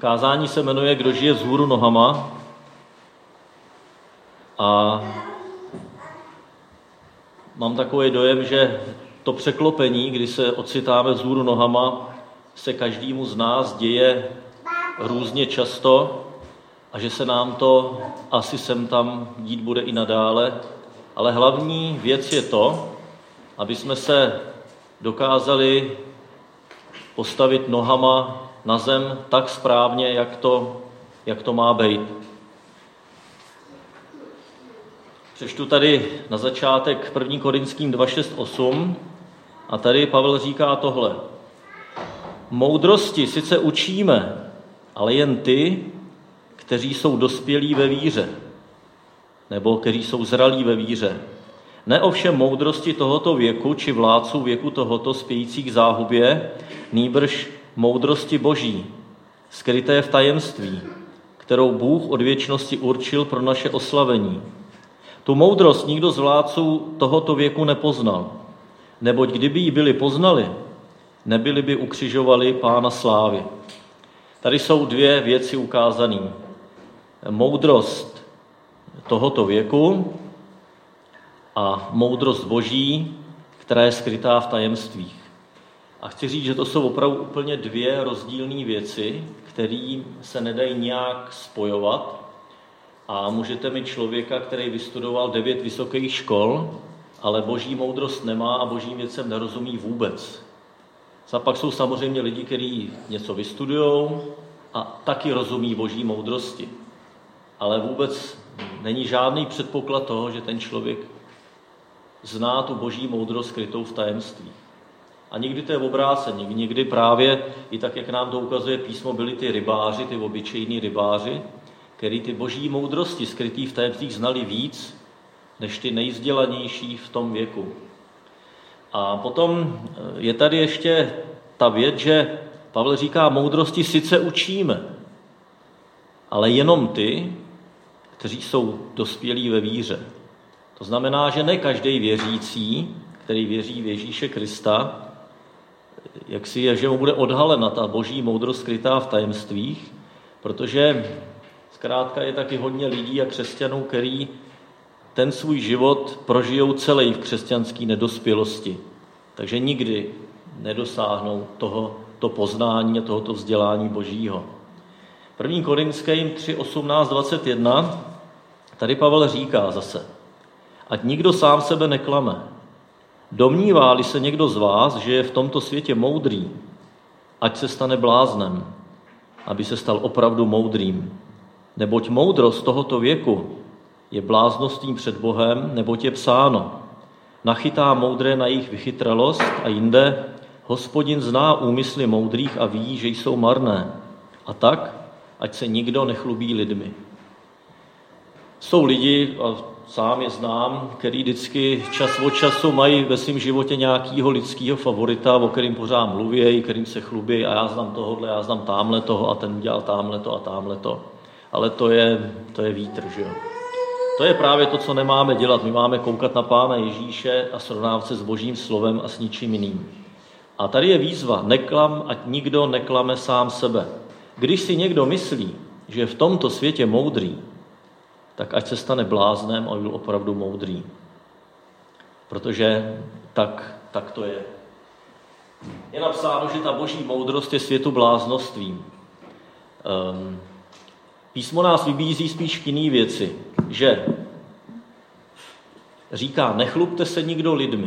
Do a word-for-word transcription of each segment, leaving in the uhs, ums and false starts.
Kázání se jmenuje Kdo žije vzhůru nohama a mám takový dojem, že to překlopení, kdy se ocitáme vzhůru nohama, se každému z nás děje různě často a že se nám to asi sem tam dít bude i nadále, ale hlavní věc je to, aby jsme se dokázali postavit nohama na zem tak správně, jak to, jak to má být. Přečtu tady na začátek první Korinským dva šest osm a tady Pavel říká tohle. Moudrosti sice učíme, ale jen ty, kteří jsou dospělí ve víře, nebo kteří jsou zralí ve víře. Ne ovšem moudrosti tohoto věku, či vládců věku tohoto spějících záhubě, nýbrž moudrosti Boží, skryté v tajemství, kterou Bůh od věčnosti určil pro naše oslavení. Tu moudrost nikdo z vládců tohoto věku nepoznal, neboť kdyby ji byli poznali, nebyli by ukřižovali Pána slávy. Tady jsou dvě věci ukázané. Moudrost tohoto věku a moudrost Boží, která je skrytá v tajemstvích. A chci říct, že to jsou opravdu úplně dvě rozdílné věci, které se nedají nějak spojovat. A můžete mít člověka, který vystudoval devět vysokých škol, ale Boží moudrost nemá a Božím věcem nerozumí vůbec. A pak jsou samozřejmě lidi, kteří něco vystudujou a taky rozumí Boží moudrosti. Ale vůbec není žádný předpoklad toho, že ten člověk zná tu Boží moudrost skrytou v tajemství. A někdy to je obráceně, někdy právě i tak, jak nám to ukazuje písmo, byli ty rybáři, ty obyčejní rybáři, který ty Boží moudrosti skrytý v tajemstvích znali víc, než ty nejvzdělanější v tom věku. A potom je tady ještě ta věc, že Pavel říká, moudrosti sice učíme, ale jenom ty, kteří jsou dospělí ve víře. To znamená, že ne každý věřící, který věří v Ježíše Krista, jak si je, že mu bude odhalena ta Boží moudrost skrytá v tajemstvích, protože zkrátka je taky hodně lidí a křesťanů, který ten svůj život prožijou celý v křesťanské nedospělosti. Takže nikdy nedosáhnou toho, to poznání a tohoto vzdělání Božího. první Korinským tři osmnáct dvacet jedna tady Pavel říká zase, ať nikdo sám sebe neklame. Domnívá-li se někdo z vás, že je v tomto světě moudrý, ať se stane bláznem, aby se stal opravdu moudrým. Neboť moudrost tohoto věku je bláznostvím před Bohem, neboť je psáno. Nachytá moudré na jejich vychytralost a jinde, Hospodin zná úmysly moudrých a ví, že jsou marné. A tak, ať se nikdo nechlubí lidmi. Jsou lidi, a sám je znám, který vždycky čas od času mají ve svém životě nějakého lidského favorita, o kterým pořád mluví, kterým se chlubí a já znám tohohle, já znám támhle toho a ten udělal támhle to a támhle to. Ale to je, to je vítr, že jo. To je právě to, co nemáme dělat. My máme koukat na Pána Ježíše a srovnávat se s Božím slovem a s ničím jiným. A tady je výzva, neklam, ať nikdo neklame sám sebe. Když si někdo myslí, že je v tomto světě moudrý, tak ať se stane bláznem a byl opravdu moudrý. Protože tak, tak to je. Je napsáno, že ta Boží moudrost je světu bláznostvím. Um, Písmo nás vybízí spíš k jiný věci, že říká, nechlubte se nikdo lidmi.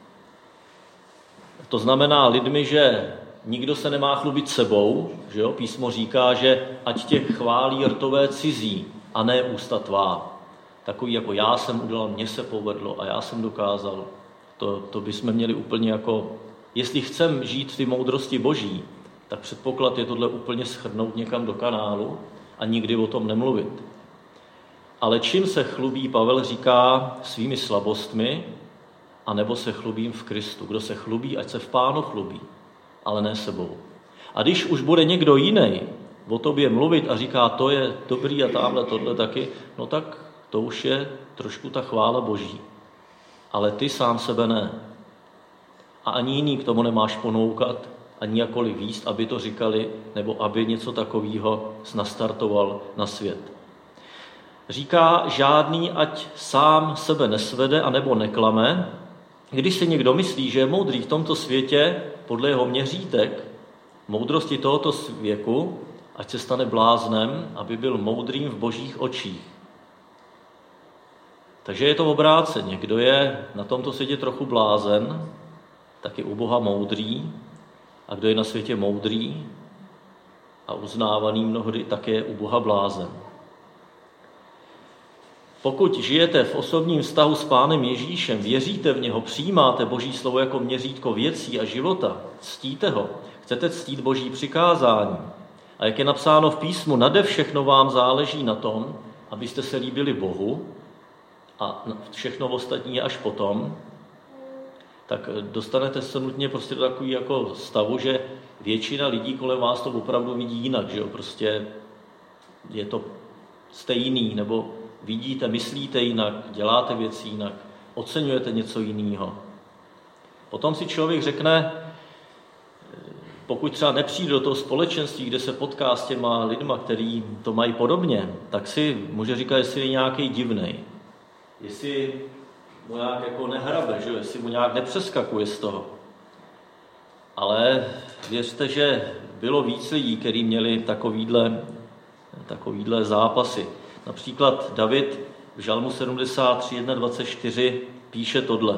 To znamená lidmi, že nikdo se nemá chlubit sebou, že jo? Písmo říká, že ať tě chválí rtové cizí a ne ústa tvá. Takový jako já jsem udělal, mně se povedlo a já jsem dokázal. To, to bychom měli úplně jako, jestli chcem žít v té moudrosti Boží, tak předpoklad je tohle úplně shrnout někam do kanálu a nikdy o tom nemluvit. Ale čím se chlubí, Pavel říká, svými slabostmi, anebo se chlubím v Kristu. Kdo se chlubí, ať se v Pánu chlubí, ale ne sebou. A když už bude někdo jiný o tobě mluvit a říká, to je dobrý a tamhle tohle taky, no tak to už je trošku ta chvála Boží. Ale ty sám sebe ne. A ani jiný k tomu nemáš ponoukat, ani jakkoliv víc, aby to říkali, nebo aby něco takového nastartoval na svět. Říká, žádný ať sám sebe nesvede anebo neklame. Když si někdo myslí, že je moudrý v tomto světě, podle jeho měřítek, moudrosti tohoto věku, ať se stane bláznem, aby byl moudrým v božích očích. Takže je to obráceně. Kdo je na tomto světě trochu blázen, tak je u Boha moudrý, a kdo je na světě moudrý a uznávaný mnohdy, tak je u Boha blázen. Pokud žijete v osobním vztahu s Pánem Ježíšem, věříte v něho, přijímáte Boží slovo jako měřítko věcí a života, ctíte ho, chcete ctít Boží přikázání. A jak je napsáno v písmu, nade všechno vám záleží na tom, abyste se líbili Bohu, a všechno ostatní je až potom, tak dostanete se nutně prostě do takový jako stavu, že většina lidí kolem vás to opravdu vidí jinak, že jo, prostě je to stejný, nebo vidíte, myslíte jinak, děláte věci jinak, oceňujete něco jiného. Potom si člověk řekne, pokud třeba nepřijde do toho společenství, kde se potká s těma lidma, který to mají podobně, tak si může říkat, jestli je nějaký divnej. Jestli mu nějak jako nehrabe, že? Jestli mu nějak nepřeskakuje z toho. Ale věřte, že bylo víc lidí, kteří měli takovýhle, takovýhle zápasy. Například David v Žalmu sedmdesát tři, jedna, dvacet čtyři píše tohle.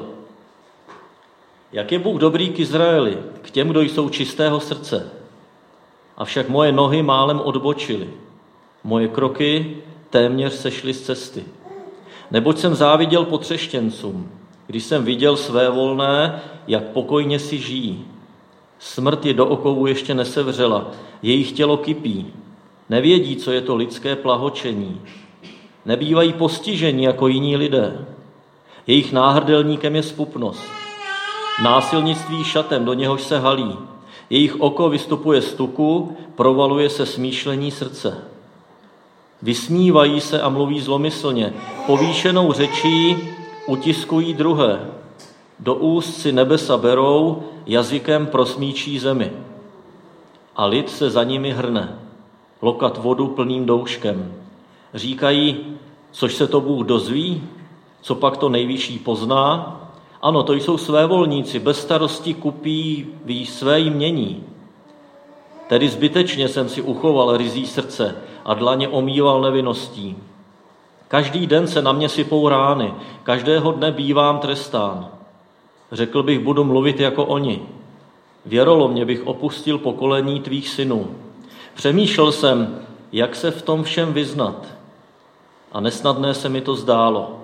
Jak je Bůh dobrý k Izraeli, k těm, kdo jsou čistého srdce. Avšak moje nohy málem odbočily. Moje kroky téměř sešly z cesty. Neboť jsem záviděl potřeštěncům, když jsem viděl své volné, jak pokojně si žijí. Smrt je do okovu ještě nesevřela, jejich tělo kypí. Nevědí, co je to lidské plahočení. Nebývají postiženi jako jiní lidé. Jejich náhrdelníkem je zpupnost. Násilnictví šatem, do něhož se halí. Jejich oko vystupuje z tuku, provaluje se smýšlení srdce. Vysmívají se a mluví zlomyslně. Povýšenou řečí utiskují druhé. Do úst si nebesa berou, jazykem prosmíčí zemi. A lid se za nimi hrne. Lokat vodu plným douškem. Říkají, což se to Bůh dozví, co pak to nejvyšší pozná. Ano, to jsou svévolníci, bez starosti kupí ví své jmění. Tedy zbytečně jsem si uchoval ryzí srdce a dlaně omýval nevinností. Každý den se na mě sypou rány, každého dne bývám trestán. Řekl bych, budu mluvit jako oni. Věrolomně bych opustil pokolení tvých synů. Přemýšlel jsem, jak se v tom všem vyznat. A nesnadné se mi to zdálo.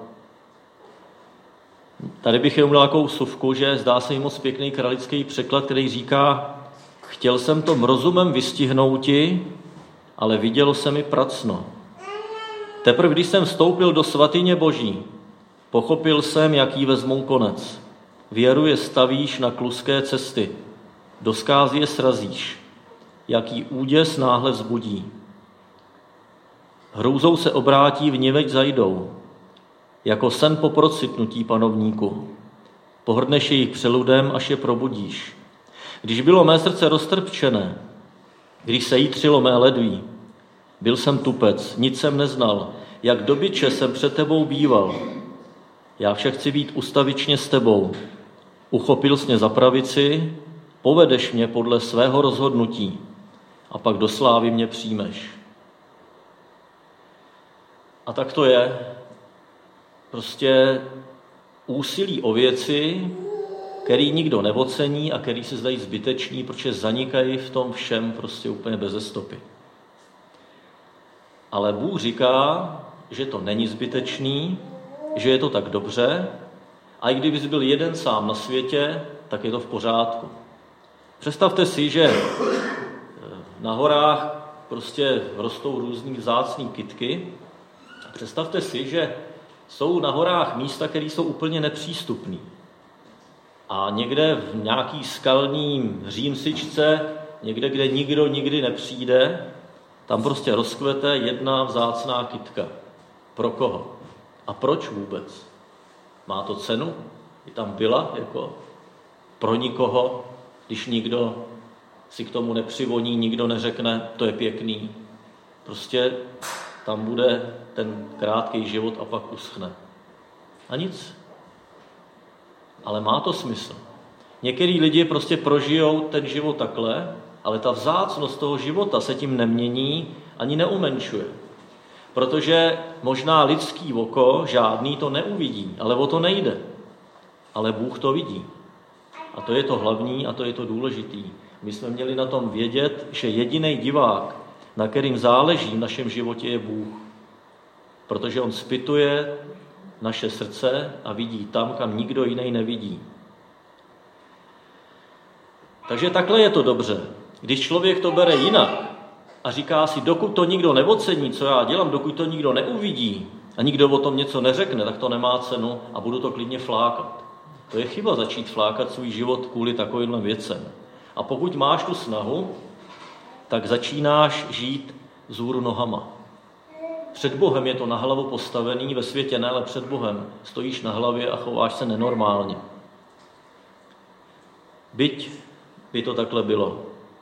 Tady bych je uměl takovou suvku, že zdá se mi moc pěkný kralický překlad, který říká, chtěl jsem tom rozumem vystihnouti, ale vidělo se mi pracno. Teprve když jsem vstoupil do svatyně Boží, pochopil jsem, jaký vezmou konec. Věru je stavíš na kluské cesty, do zkázy je srazíš, jaký úděs náhle vzbudí. Hrůzou se obrátí, v niveč zajdou, jako sen po procitnutí panovníku. Pohrdneš jejich přeludem, až je probudíš. Když bylo mé srdce roztrpčené, když se jítřilo mé ledví, byl jsem tupec, nic jsem neznal, jak dobyče jsem před tebou býval. Já však chci být ustavičně s tebou. Uchopil jsi mě za pravici, povedeš mě podle svého rozhodnutí a pak do slávy mě přijmeš. A tak to je. Prostě úsilí o věci, který nikdo neocení a který se zdají zbyteční, protože zanikají v tom všem prostě úplně beze stopy. Ale Bůh říká, že to není zbytečný, že je to tak dobře a i kdyby jsi byl jeden sám na světě, tak je to v pořádku. Představte si, že na horách prostě rostou různý vzácný kytky. Představte si, že jsou na horách místa, které jsou úplně nepřístupné. A někde v nějaký skalní římsičce, někde, kde nikdo nikdy nepřijde, tam prostě rozkvete jedna vzácná kytka. Pro koho? A proč vůbec? Má to cenu? I tam byla jako pro nikoho, když nikdo si k tomu nepřivoní, nikdo neřekne, to je pěkný. Prostě tam bude ten krátký život a pak uschne. A nic. Ale má to smysl. Některý lidi prostě prožijou ten život takhle, ale ta vzácnost toho života se tím nemění ani neumenšuje. Protože možná lidský oko žádný to neuvidí, ale o to nejde. Ale Bůh to vidí. A to je to hlavní a to je to důležitý. My jsme měli na tom vědět, že jediný divák, na kterým záleží v našem životě, je Bůh. Protože on zpytuje naše srdce a vidí tam, kam nikdo jiný nevidí. Takže takhle je to dobře. Když člověk to bere jinak a říká si, dokud to nikdo neocení, co já dělám, dokud to nikdo neuvidí a nikdo o tom něco neřekne, tak to nemá cenu a budu to klidně flákat. To je chyba začít flákat svůj život kvůli takovýmhle věcem. A pokud máš tu snahu, tak začínáš žít vzhůru nohama. Před Bohem je to na hlavu postavený, ve světě ne, ale před Bohem stojíš na hlavě a chováš se nenormálně. Byť by to takhle bylo.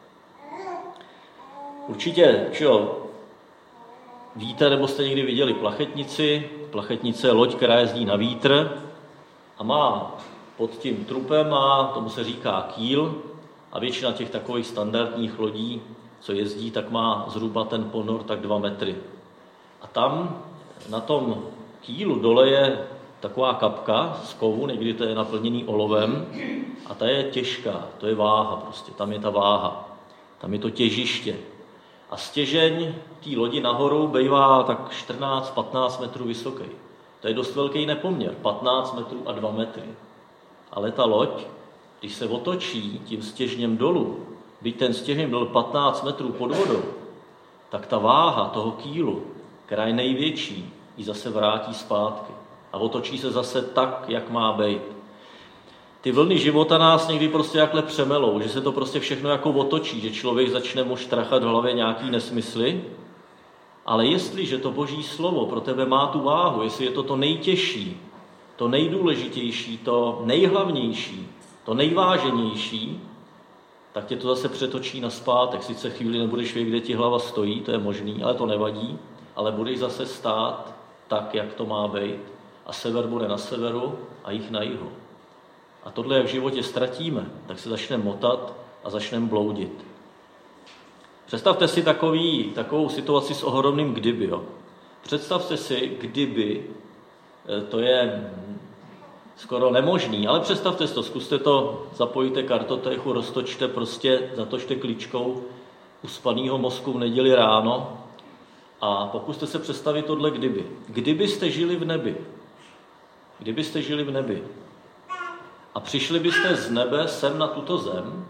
Určitě, čo, víte, nebo jste někdy viděli plachetnici. Plachetnice je loď, která jezdí na vítr a má pod tím trupem, má, tomu se říká kýl, a většina těch takových standardních lodí, co jezdí, tak má zhruba ten ponor tak dva metry. A tam na tom kýlu dole je taková kapka z kovu, někdy to je naplněný olovem a ta je těžká, to je váha prostě, tam je ta váha, tam je to těžiště. A stěžeň té lodi nahoru bývá tak čtrnáct patnáct metrů vysoký. To je dost velký nepoměr, patnáct metrů a dva metry. Ale ta loď, když se otočí tím stěžněm dolů, byť ten stěžněm byl patnáct metrů pod vodou, tak ta váha toho kýlu, která je největší, ji zase vrátí zpátky. A otočí se zase tak, jak má být. Ty vlny života nás někdy prostě jakhle přemelou, že se to prostě všechno jako otočí, že člověk začne mu štrachat v hlavě nějaký nesmysly, ale jestliže to Boží slovo pro tebe má tu váhu, jestli je to to nejtěžší, to nejdůležitější, to nejhlavnější, to nejváženější, tak tě to zase přetočí nazpátek. Sice chvíli nebudeš vědět, kde ti hlava stojí, to je možný, ale to nevadí, ale budeš zase stát tak, jak to má být. A sever bude na severu a jih na jihu. A tohle, jak v životě ztratíme, tak se začneme motat a začneme bloudit. Představte si takový, takovou situaci s ohromným kdyby. Jo. Představte si, kdyby, to je skoro nemožný, ale představte si to, zkuste to, zapojte kartotéku, roztočte prostě, zatočte klíčkou uspanýho mozku v neděli ráno a pokuste se představit tohle kdyby. Kdybyste žili v nebi, kdybyste žili v nebi a přišli byste z nebe sem na tuto zem,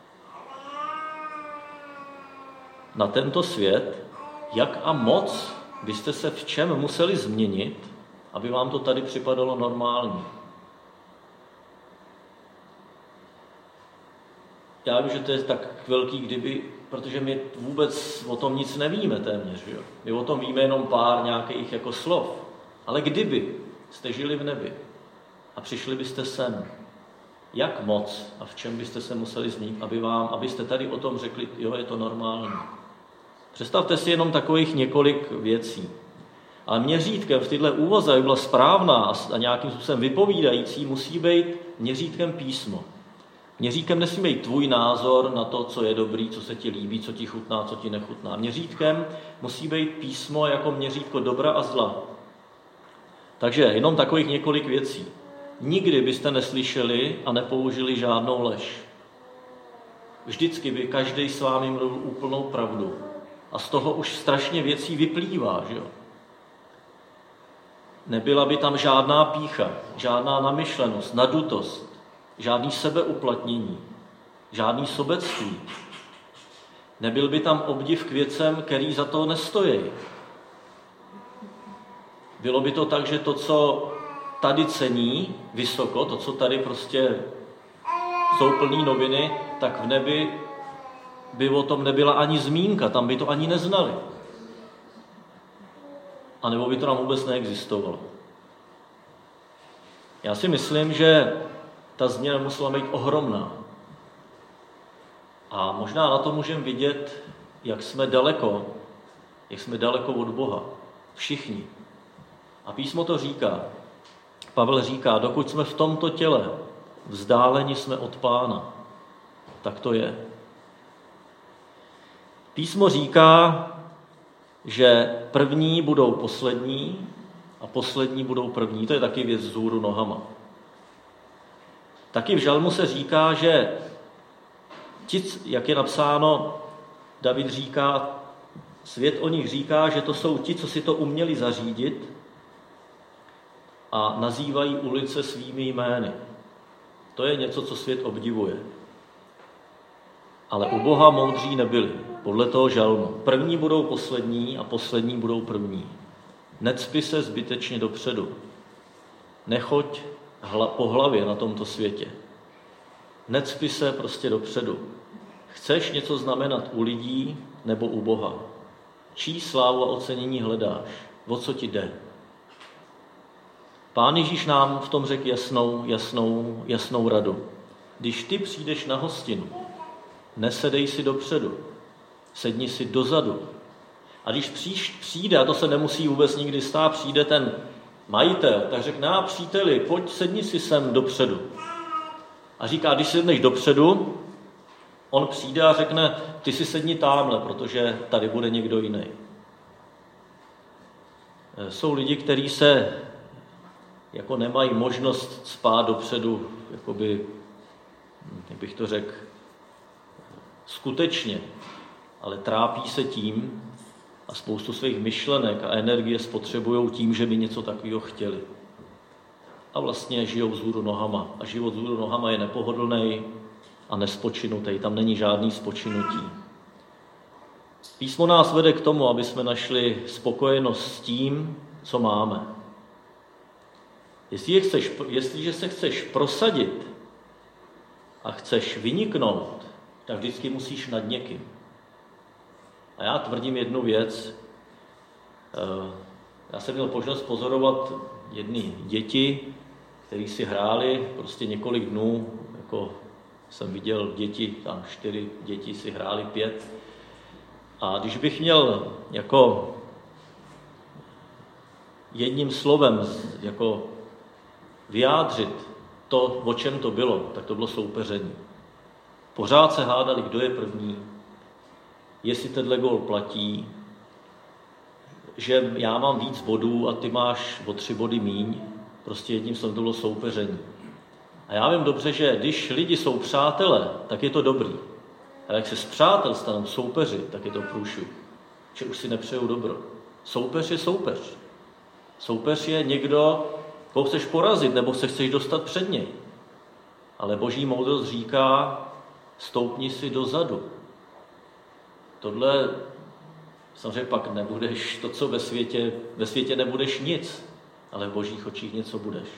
na tento svět, jak a moc byste se v čem museli změnit, aby vám to tady připadalo normální. Já vím, že to je tak velký kdyby, protože my vůbec o tom nic nevíme téměř. Jo? My o tom víme jenom pár nějakých jako slov. Ale kdyby jste žili v nebi a přišli byste sem, jak moc a v čem byste se museli změnit, aby vám, abyste tady o tom řekli, jo, je to normální. Představte si jenom takových několik věcí. Ale měřítkem v této úvaze, aby byla správná a nějakým způsobem vypovídající, musí být měřítkem písmo. Měřítkem nesmí být tvůj názor na to, co je dobrý, co se ti líbí, co ti chutná, co ti nechutná. Měřítkem musí být písmo jako měřítko dobra a zla. Takže jenom takových několik věcí. Nikdy byste neslyšeli a nepoužili žádnou lež. Vždycky by každý s vámi mluvil úplnou pravdu. A z toho už strašně věcí vyplývá, že jo? Nebyla by tam žádná pýcha, žádná namyšlenost, nadutost, žádný sebeuplatnění, žádný sobectví. Nebyl by tam obdiv k věcem, který za to nestojí. Bylo by to tak, že to, co tady cení vysoko, to, co tady prostě jsou plný noviny, tak v nebi by o tom nebyla ani zmínka, tam by to ani neznali. A nebo by to nám vůbec neexistovalo. Já si myslím, že ta změna musela být ohromná. A možná na to můžeme vidět, jak jsme daleko, jak jsme daleko od Boha. Všichni. A písmo to říká. Pavel říká, dokud jsme v tomto těle, vzdáleni jsme od Pána. Tak to je. Písmo říká, že první budou poslední a poslední budou první. To je taky věc vzhůru nohama. Taky v žalmu se říká, že ti, jak je napsáno, David říká, svět o nich říká, že to jsou ti, co si to uměli zařídit a nazývají ulice svými jmény. To je něco, co svět obdivuje. Ale u Boha moudří nebyli, podle toho žalmu. První budou poslední a poslední budou první. Necpi se zbytečně dopředu. Nechoď hla, po hlavě na tomto světě. Necpi se prostě dopředu. Chceš něco znamenat u lidí nebo u Boha? Čí slávu a ocenění hledáš? O co ti jde? Pán Ježíš nám v tom řekl jasnou, jasnou, jasnou radu. Když ty přijdeš na hostinu, nesedej si dopředu, sedni si dozadu. A když příš, přijde, a to se nemusí vůbec nikdy stát, přijde ten majitel, tak řekne, a příteli, pojď, sedni si sem dopředu. A říká, když sedneš dopředu, on přijde a řekne, ty si sedni támhle, protože tady bude někdo jiný. Jsou lidi, kteří se jako nemají možnost spát dopředu, jakoby, jak bych to řekl, skutečně, ale trápí se tím a spoustu svých myšlenek a energie spotřebují tím, že by něco takového chtěli. A vlastně žijou vzhůru nohama. A život vzhůru nohama je nepohodlný a nespočinutý. Tam není žádný spočinutí. Písmo nás vede k tomu, aby jsme našli spokojenost s tím, co máme. Jestli chceš, jestliže se chceš prosadit a chceš vyniknout, tak vždycky musíš nad někým. A já tvrdím jednu věc. Já jsem měl možnost pozorovat jedny děti, které si hráli prostě několik dnů, jako jsem viděl děti, tam čtyři děti si hráli pět. A když bych měl jako jedním slovem jako vyjádřit to, o čem to bylo, tak to bylo soupeření. Pořád se hádali, kdo je první, jestli tenhle gól platí, že já mám víc bodů a ty máš o tři body míň. Prostě jedním slovem to bylo soupeření. A já vím dobře, že když lidi jsou přátelé, tak je to dobrý. Ale jak se z přátel stanou soupeři, tak je to průšvih. Že už si nepřejou dobro. Soupeř je soupeř. Soupeř je někdo, koho chceš porazit, nebo se chceš dostat před něj. Ale boží moudrost říká, stoupni si dozadu. Tohle samozřejmě pak nebudeš to, co ve světě, ve světě nebudeš nic, ale v božích očích něco budeš.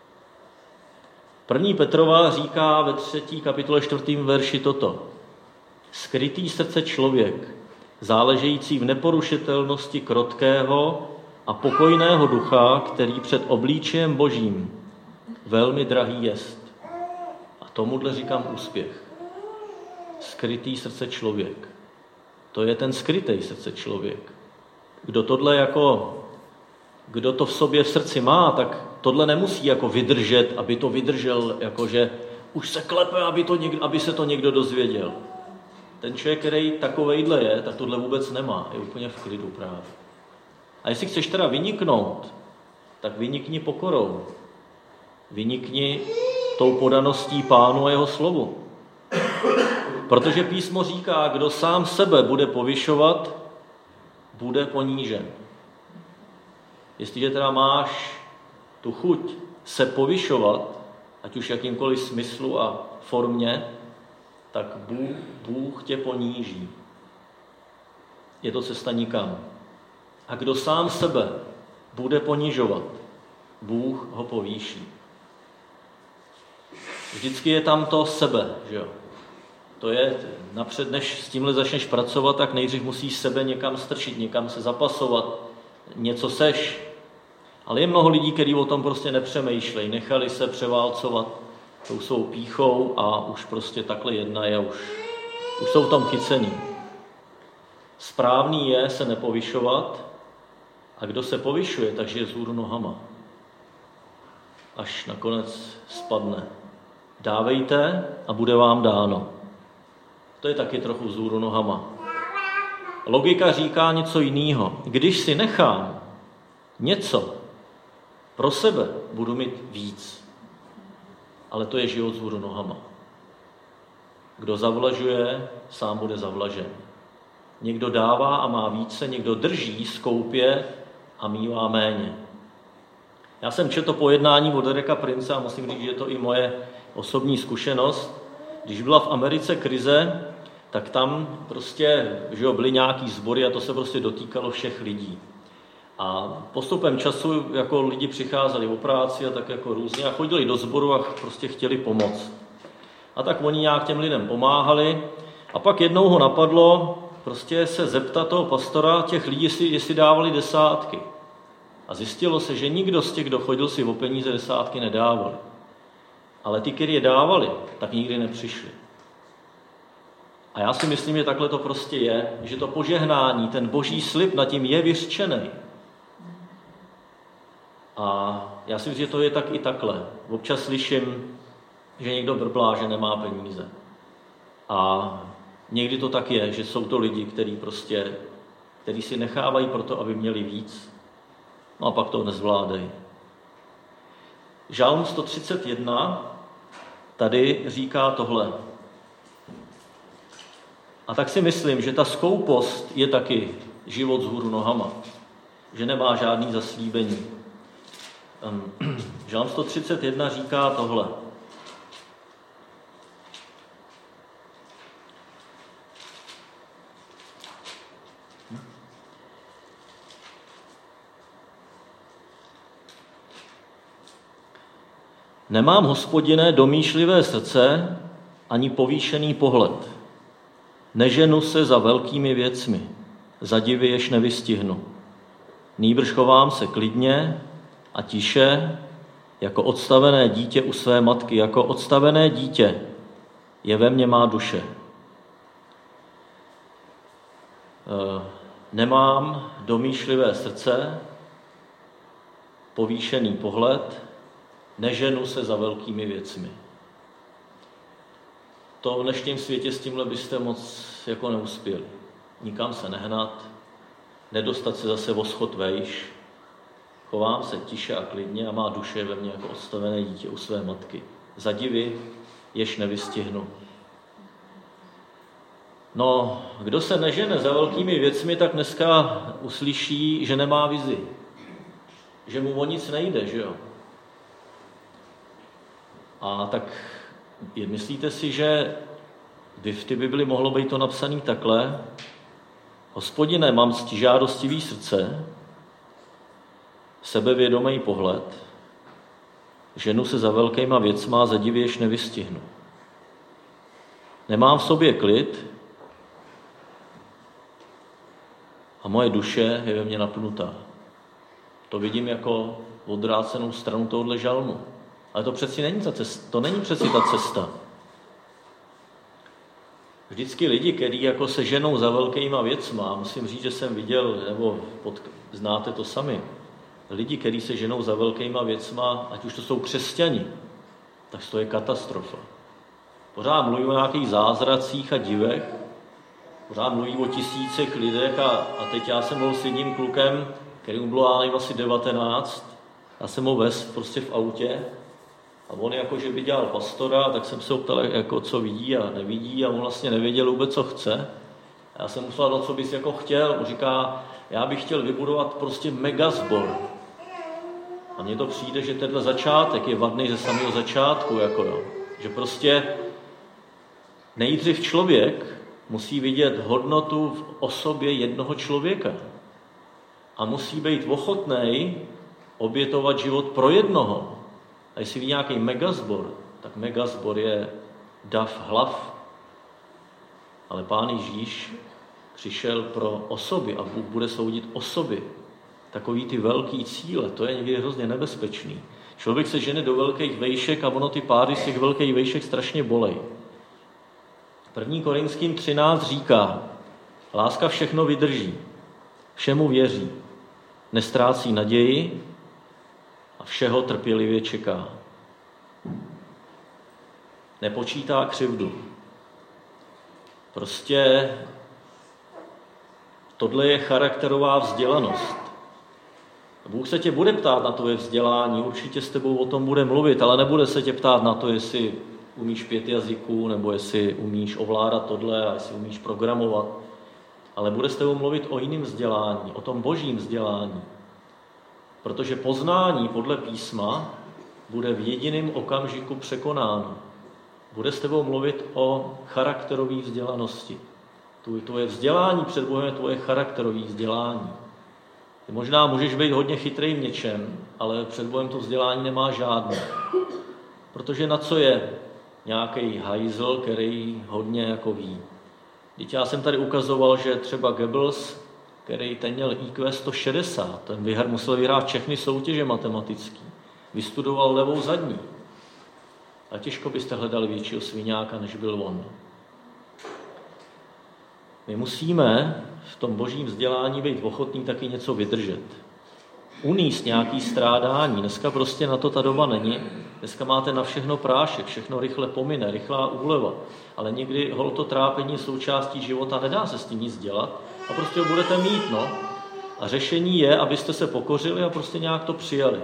První Petrova říká ve třetí kapitole čtvrtým verši toto. Skrytý srdce člověk, záležející v neporušitelnosti krotkého a pokojného ducha, který před obličejem božím velmi drahý jest. A tomuhle říkám úspěch. Skrytý srdce člověk. To je ten skrytý srdce člověk. Kdo tohle jako, kdo to v sobě v srdci má, tak tohle nemusí jako vydržet, aby to vydržel, jakože už se klepe, aby, to někdo, aby se to někdo dozvěděl. Ten člověk, který takovejhle je, tak tohle vůbec nemá. Je úplně v klidu právě. A jestli chceš teda vyniknout, tak vynikni pokorou. Vynikni tou podaností Pánu a jeho slovu. Protože písmo říká, kdo sám sebe bude povyšovat, bude ponížen. Jestliže teda máš tu chuť se povyšovat, ať už jakýmkoliv smyslu a formě, tak Bůh, Bůh tě poníží. Je to cesta nikam. A kdo sám sebe bude ponižovat, Bůh ho povýší. Vždycky je tam to sebe, že jo? To je napřed, než s tímhle začneš pracovat, tak nejdřív musíš sebe někam strčit, někam se zapasovat, něco seš. Ale je mnoho lidí, kteří o tom prostě nepřemýšlejí, nechali se převálcovat tou svou pýchou a už prostě takhle jedna je už Už jsou v tom chycení. Správný je se nepovyšovat a kdo se povyšuje, takže je vzhůru nohama. Až nakonec spadne. Dávejte a bude vám dáno. To je taky trochu vzhůru nohama. Logika říká něco jiného. Když si nechám něco pro sebe, budu mít víc. Ale to je život vzhůru nohama. Kdo zavlažuje, sám bude zavlažen. Někdo dává a má více, někdo drží skoupě a mívá méně. Já jsem četl pojednání od Dereka Prince a musím říct, že je to i moje osobní zkušenost. Když byla v Americe krize, tak tam prostě že jo, byly nějaký sbory a to se prostě dotýkalo všech lidí. A postupem času jako lidi přicházeli o práci a tak jako různě a chodili do sboru a prostě chtěli pomoct. A tak oni nějak těm lidem pomáhali a pak jednou ho napadlo prostě se zeptat toho pastora těch lidí, jestli, jestli dávali desátky. A zjistilo se, že nikdo z těch, kdo chodil si o peníze desátky, nedávali. Ale ty, kteří je dávali, tak nikdy nepřišli. A já si myslím, že takhle to prostě je, že to požehnání, ten boží slib nad tím je vyřčený. A já si myslím, že to je tak i takhle. Občas slyším, že někdo brblá, že nemá peníze. A někdy to tak je, že jsou to lidi, kteří prostě, kteří si nechávají proto, aby měli víc. No a pak to nezvládají. Žalm sto třicet jedna tady říká tohle. A tak si myslím, že ta skoupost je taky život vzhůru nohama. Že nemá žádný zaslíbení. Žalm sto třicet jedna říká tohle. Nemám, Hospodine, domýšlivé srdce ani povýšený pohled. Neženu se za velkými věcmi, za divy jež nevystihnu. Nýbrž chovám se klidně a tiše, jako odstavené dítě u své matky, jako odstavené dítě je ve mně má duše. Nemám domýšlivé srdce, povýšený pohled, neženu se za velkými věcmi. To v dnešním světě s tímhle byste moc jako neuspěli. Nikam se nehnat, nedostat se zase o schod vejš, chovám se tiše a klidně a má duše ve mně jako odstavené dítě u své matky. Za divy jež nevystihnu. No, kdo se nežene za velkými věcmi, tak dneska uslyší, že nemá vizi. Že mu o nic nejde, že jo? A tak myslíte si, že by v té Bibli mohlo být to napsané takhle? Hospodine, mám ctižádostivý srdce, sebevědomý pohled, ženu se za velkýma věcma, za divy jež nevystihnu. Nemám v sobě klid a moje duše je ve mně napnutá. To vidím jako odvrácenou stranu tohohle žalmu. Ale to přeci není ta cesta, to není přeci ta cesta. Vždycky lidi, kteří jako se ženou za velkýma věcma, musím říct, že jsem viděl, nebo pod, znáte to sami, lidi, kteří se ženou za velkýma věcma, ať už to jsou křesťani, tak to je katastrofa. Pořád mluví o nějakých zázracích a divech, pořád mluví o tisícech lidech a, a teď já jsem byl s jedním klukem, který mu bylo, já nevím, asi devatenáct, já jsem ho vez prostě v autě a on jako, že by dělal pastora, tak jsem se ho ptal, jako, co vidí a nevidí a on vlastně nevěděl vůbec, co chce. A já jsem mu ptal, no, co bys jako chtěl. On říká, já bych chtěl vybudovat prostě megazbor. A mně to přijde, že tenhle začátek je vadný ze samého začátku, jako jo. Že prostě nejdřív člověk musí vidět hodnotu v osobě jednoho člověka. A musí být ochotnej obětovat život pro jednoho. A jestli ví nějaký megazbor, tak megazbor je dav hlav. Ale Pán Ježíš přišel pro osoby a Bůh bude soudit osoby. Takový ty velký cíle, to je někdy hrozně nebezpečný. Člověk se žene do velkých vejšek a ono ty páry z těch velkých vejšek strašně bolej. první Korinským třináct říká, láska všechno vydrží, všemu věří, nestrácí naději a všeho trpělivě čeká. Nepočítá křivdu. Prostě tohle je charakterová vzdělanost. Bůh se tě bude ptát na tvoje vzdělání, určitě s tebou o tom bude mluvit, ale nebude se tě ptát na to, jestli umíš pět jazyků, nebo jestli umíš ovládat tohle a jestli umíš programovat. Ale bude s tebou mluvit o jiném vzdělání, o tom božím vzdělání. Protože poznání podle písma bude v jediném okamžiku překonáno. Bude s tebou mluvit o charakterové vzdělanosti. Tvoje vzdělání před Bohem je tvoje charakterové vzdělání. Ty možná můžeš být hodně chytrý v něčem, ale před Bohem to vzdělání nemá žádné. Protože na co je nějaký hajzl, který hodně jako ví. Teď já jsem tady ukazoval, že třeba Goebbels, který ten měl í kvé sto šedesát, ten vyhr, musel vyhrát všechny soutěže matematický, vystudoval levou zadní. A těžko byste hledali většího sviňáka, než byl on. My musíme v tom božím vzdělání být ochotní taky něco vydržet. Uníst nějaký strádání. Dneska prostě na to ta doba není. Dneska máte na všechno prášek, všechno rychle pomine, rychlá úleva. Ale někdy hol to trápení součástí života, nedá se s tím nic dělat a prostě ho budete mít, no. A řešení je, abyste se pokořili a prostě nějak to přijali.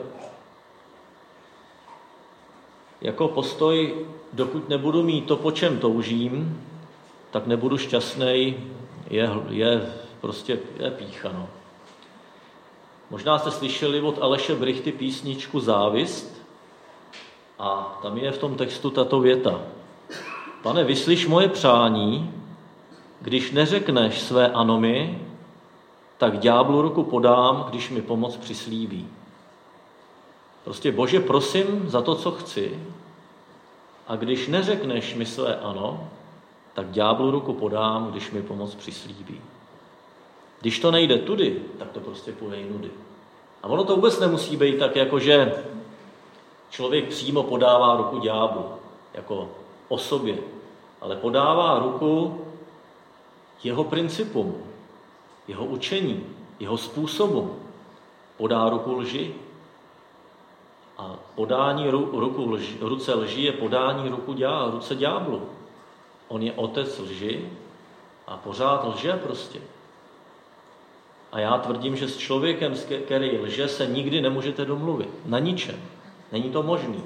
Jako postoj, dokud nebudu mít to, po čem toužím, tak nebudu šťastnej, je, je prostě je pýcha, no. Možná jste slyšeli od Aleše Brichty písničku Závist a tam je v tom textu tato věta. Pane, vyslyš moje přání, když neřekneš své ano mi, tak ďáblu ruku podám, když mi pomoc přislíbí. Prostě Bože, prosím za to, co chci, a když neřekneš mi své ano, tak ďáblu ruku podám, když mi pomoc přislíbí. Když to nejde tudy, tak to prostě půjde jinudy. A ono to vůbec nemusí být tak, jako že člověk přímo podává ruku ďáblu, jako osobě, ale podává ruku jeho principům, jeho učení, jeho způsobům. Podá ruku lži. A podání ru, ruku lži, ruce lži je podání ruku ďá, ruce ďáblu. On je otec lži a pořád lže prostě. A já tvrdím, že s člověkem, který lže, se nikdy nemůžete domluvit. Na ničem. Není to možný.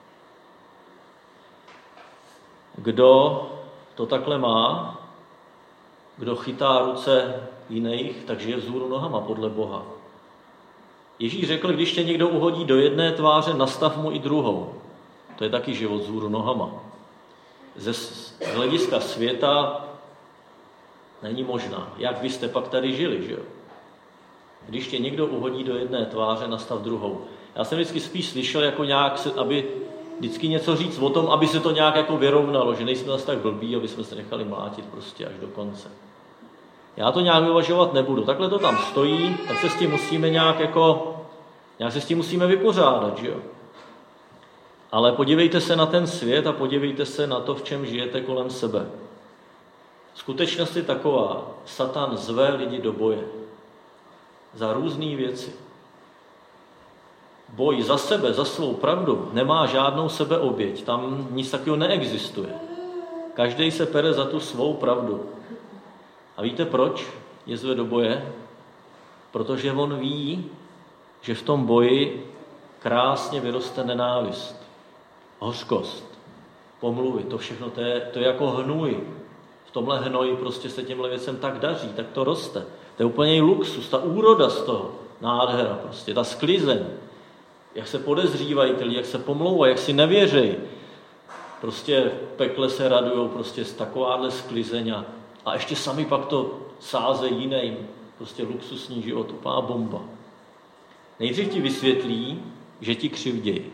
Kdo to takhle má, kdo chytá ruce jiných, takže je vzhůru nohama podle Boha. Ježíš řekl, když tě někdo uhodí do jedné tváře, nastav mu i druhou. To je taky život vzhůru nohama. Ze hlediska světa není možná. Jak byste pak tady žili, že jo? Když tě někdo uhodí do jedné tváře, nastav druhou. Já jsem vždycky spíš slyšel, jako nějak, se, aby vždycky něco říct o tom, aby se to nějak jako vyrovnalo, že nejsme zase tak blbí, aby jsme se nechali mlátit prostě až do konce. Já to nějak vyvažovat nebudu. Takhle to tam stojí, tak se s tím musíme nějak jako, nějak se s tím musíme vypořádat, že jo? Ale podívejte se na ten svět a podívejte se na to, v čem žijete kolem sebe. Skutečnost je taková, Satan zve lidi do boje. Za různé věci. Boj za sebe, za svou pravdu nemá žádnou sebeoběť. Tam nic takového neexistuje. Každý se pere za tu svou pravdu. A víte proč je zve do boje? Protože on ví, že v tom boji krásně vyroste nenávist, hořkost, pomluvy, to všechno, to je, to je jako hnůj. V tomhle hnoji prostě se těmhle věcem tak daří, tak to roste. To je úplně luxus, ta úroda z toho, nádhera prostě, ta sklizeň. Jak se podezřívají ty lidi, jak se pomlouvají, jak si nevěří. Prostě v pekle se radujou prostě z takováhle sklizeň a, a ještě sami pak to sázejí jiným. Prostě luxusní život, úplná bomba. Nejdřív ti vysvětlí, že ti křivdějí.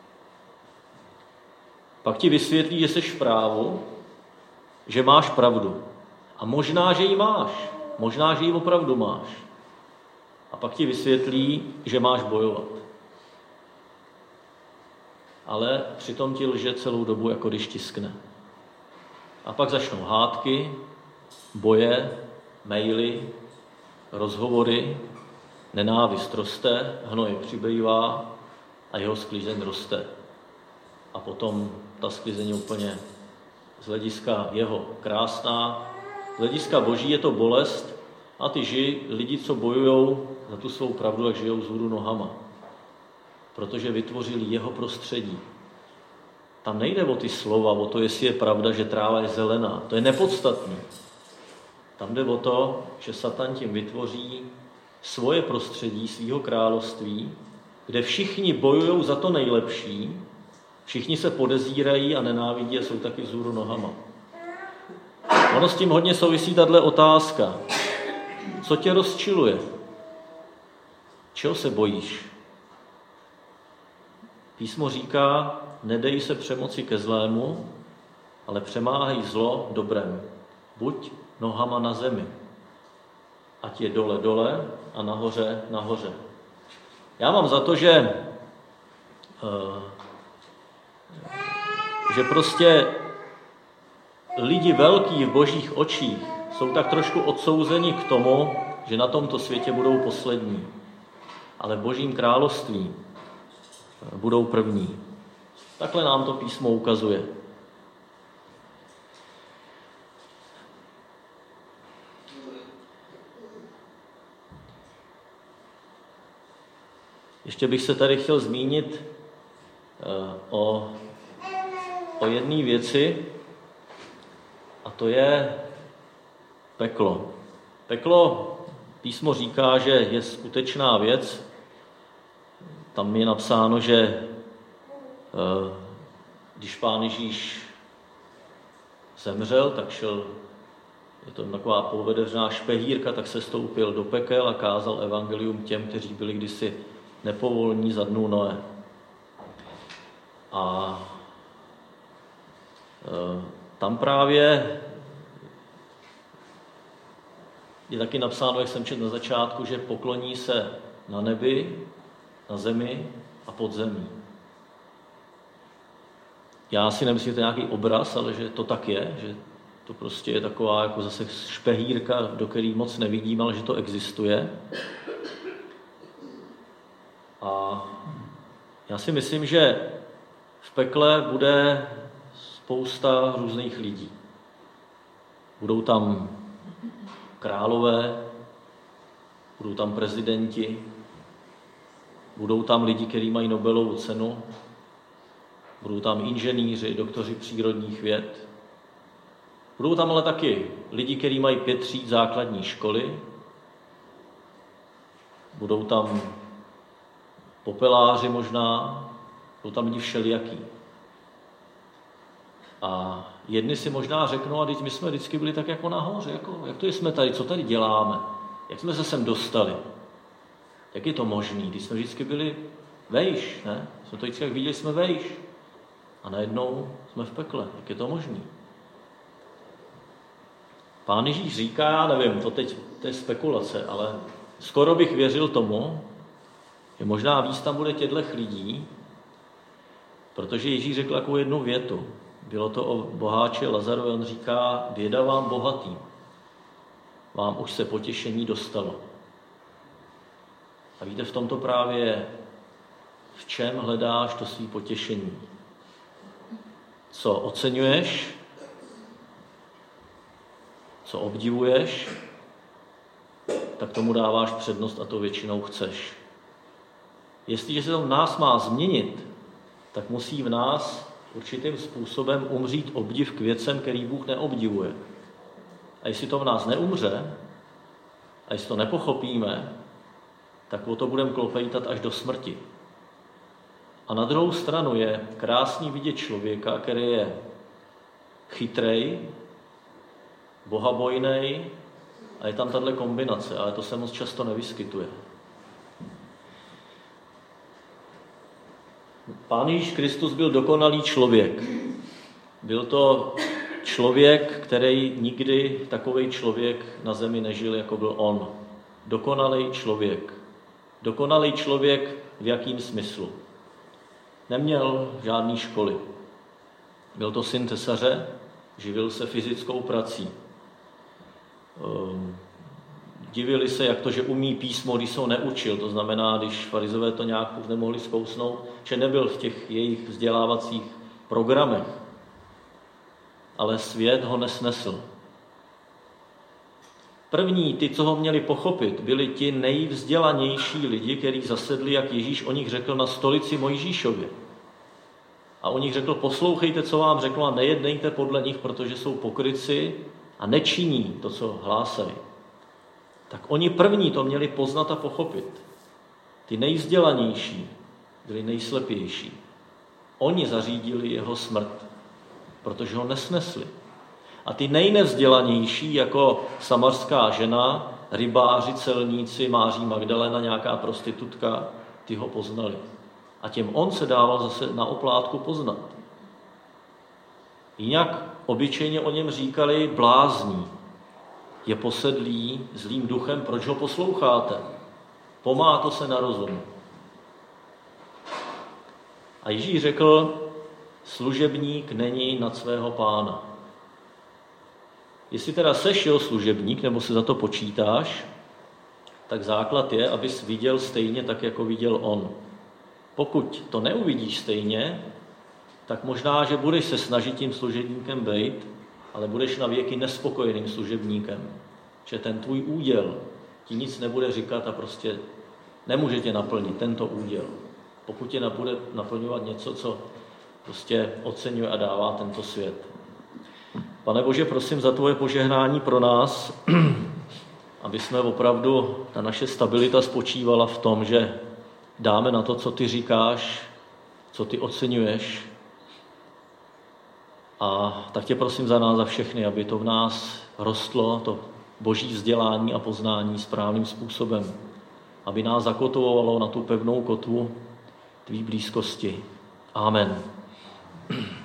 Pak ti vysvětlí, že jsi v právu, že máš pravdu. A možná, že ji máš. Možná, že ji opravdu máš. A pak ti vysvětlí, že máš bojovat. Ale přitom ti lže celou dobu, jako když tiskne. A pak začnou hádky, boje, maily, rozhovory, nenávist roste, hnoj přibývá a jeho sklizeň roste. A potom ta sklizeň je úplně z hlediska jeho krásná, z hlediska Boží je to bolest a ty ži, lidi, co bojujou za tu svou pravdu, tak žijou vzhůru nohama. Protože vytvořili jeho prostředí. Tam nejde o ty slova, o to, jestli je pravda, že tráva je zelená. To je nepodstatné. Tam jde o to, že Satan tím vytvoří svoje prostředí, svého království, kde všichni bojují za to nejlepší, všichni se podezírají a nenávidí a jsou taky vzhůru nohama. Ono s tím hodně souvisí tato otázka. Co tě rozčiluje? Čeho se bojíš? Písmo říká, nedej se přemoci ke zlému, ale přemáhej zlo dobrem. Buď nohama na zemi. Ať je dole dole a nahoře nahoře. Já mám za to, že, že prostě lidi velký v Božích očích jsou tak trošku odsouzeni k tomu, že na tomto světě budou poslední. Ale v Božím království budou první. Takhle nám to písmo ukazuje. Ještě bych se tady chtěl zmínit o, o jedné věci, a to je peklo. Peklo, písmo říká, že je skutečná věc. Tam je napsáno, že když Pán Ježíš zemřel, tak šel, je to taková polovedevřená špehírka, tak se stoupil do pekel a kázal evangelium těm, kteří byli kdysi nepovolní za dnů Noé. A tam právě je taky napsáno, jak jsem četl na začátku, že pokloní se na nebi, na zemi a pod zemí. Já si nemyslím, že to je nějaký obraz, ale že to tak je, že to prostě je taková jako zase špehírka, do který moc nevidím, ale že to existuje. A já si myslím, že v pekle bude spousta různých lidí. Budou tam králové, budou tam prezidenti, budou tam lidi, kteří mají Nobelovu cenu, budou tam inženýři, doktoři přírodních věd. Budou tam ale taky lidi, kteří mají pět tříd základní školy. Budou tam popeláři možná, budou tam lidi všelijaký. A jedni si možná řeknou, a teď my jsme vždycky byli tak jako nahoře, jako, jak to jsme tady, co tady děláme, jak jsme se sem dostali, jak je to možný, když jsme vždycky byli vejš, ne? Jsme to vždycky jak viděli, jsme vejš. A najednou jsme v pekle. Jak je to možný? Pán Ježíš říká, já nevím, to teď to je spekulace, ale skoro bych věřil tomu, že možná víc tam bude těchto lidí, protože Ježíš řekl takovou jednu větu. Bylo to o boháči Lazarovi, on říká, běda vám bohatým, vám už se potěšení dostalo. A víte, v tomto právě v čem hledáš to svý potěšení? Co oceňuješ? Co obdivuješ? Tak tomu dáváš přednost a to většinou chceš. Jestliže se to v nás má změnit, tak musí v nás určitým způsobem umřít obdiv k věcem, který Bůh neobdivuje. A jestli to v nás neumře, a jestli to nepochopíme, tak o to budeme klopejtat až do smrti. A na druhou stranu je krásný vidět člověka, který je chytrej, bohabojnej a je tam tato kombinace, ale to se moc často nevyskytuje. Pán Ježíš Kristus byl dokonalý člověk. Byl to člověk, který nikdy takovej člověk na zemi nežil, jako byl on. Dokonalý člověk. Dokonalý člověk v jakým smyslu? Neměl žádný školy. Byl to syn tesaře, živil se fyzickou prací. Divili se, jak to, že umí písmo, když se ho neučil. To znamená, když farizové to nějak už nemohli zkousnout, že nebyl v těch jejich vzdělávacích programech. Ale svět ho nesnesl. První, ty, co ho měli pochopit, byli ti nejvzdělanější lidi, kteří zasedli, jak Ježíš o nich řekl, na stolici Mojžíšově. A o nich řekl, poslouchejte, co vám řekl, a nejednejte podle nich, protože jsou pokrytci a nečiní to, co hlásají. Tak oni první to měli poznat a pochopit. Ty nejvzdělanější byli nejslepější. Oni zařídili jeho smrt, protože ho nesnesli. A ty nejnevzdělanější, jako samarská žena, rybáři, celníci, Máří Magdalena, nějaká prostitutka, ty ho poznali. A těm on se dával zase na oplátku poznat. Jinak obyčejně o něm říkali blázní. Je posedlý zlým duchem, proč ho posloucháte? Pomá to se na rozum. A Ježíš řekl, služebník není nad svého pána. Jestli teda seš jeho služebník, nebo se za to počítáš, tak základ je, abys viděl stejně tak, jako viděl on. Pokud to neuvidíš stejně, tak možná, že budeš se snažit tím služebníkem být, ale budeš na věky nespokojeným služebníkem. Že ten tvůj úděl ti nic nebude říkat a prostě nemůže tě naplnit, tento úděl. Pokud tě bude naplňovat něco, co prostě oceňuje a dává tento svět. Pane Bože, prosím za tvoje požehnání pro nás, aby jsme opravdu, ta naše stabilita spočívala v tom, že dáme na to, co ty říkáš, co ty oceňuješ. A tak tě prosím za nás, za všechny, aby to v nás rostlo, to boží vzdělání a poznání správným způsobem. Aby nás zakotvovalo na tu pevnou kotvu tvý blízkosti. Amen.